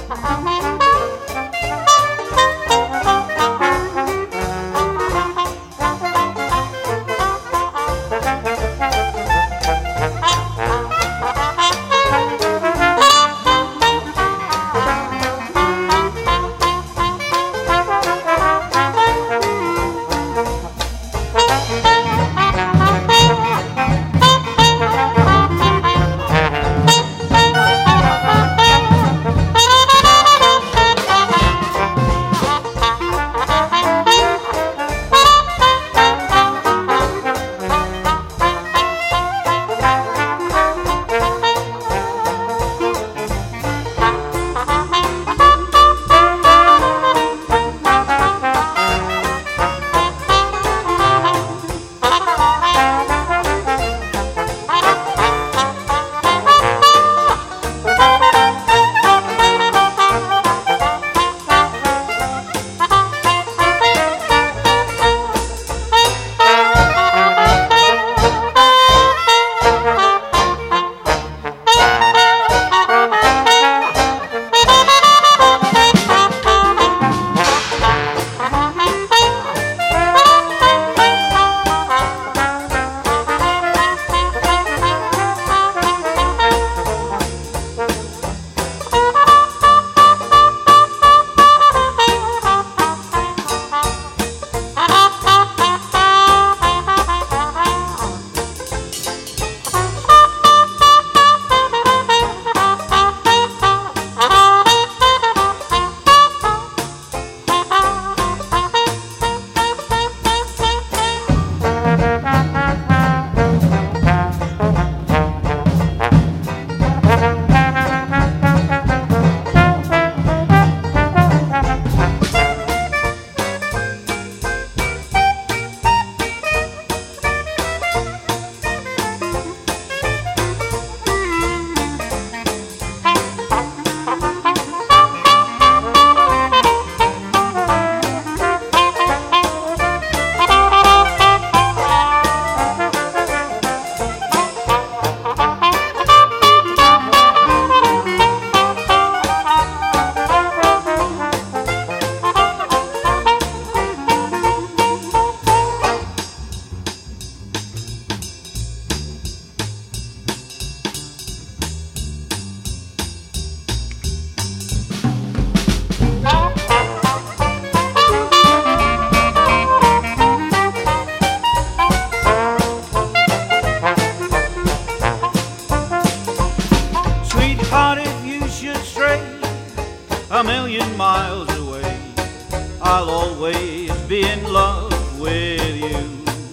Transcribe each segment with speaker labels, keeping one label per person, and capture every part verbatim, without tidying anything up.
Speaker 1: a million miles away, I'll always be in love with you.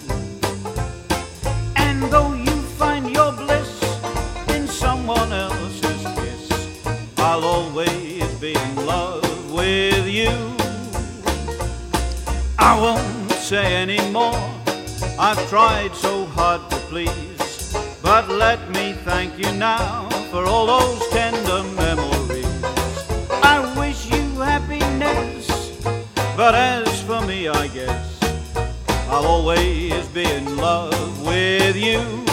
Speaker 1: And though you find your bliss in someone else's kiss, I'll always be in love with you. I won't say any more, I've tried so hard to please, but let me thank you now for all those tender memories. I wish you happiness, but as for me, I guess I'll always be in love with you.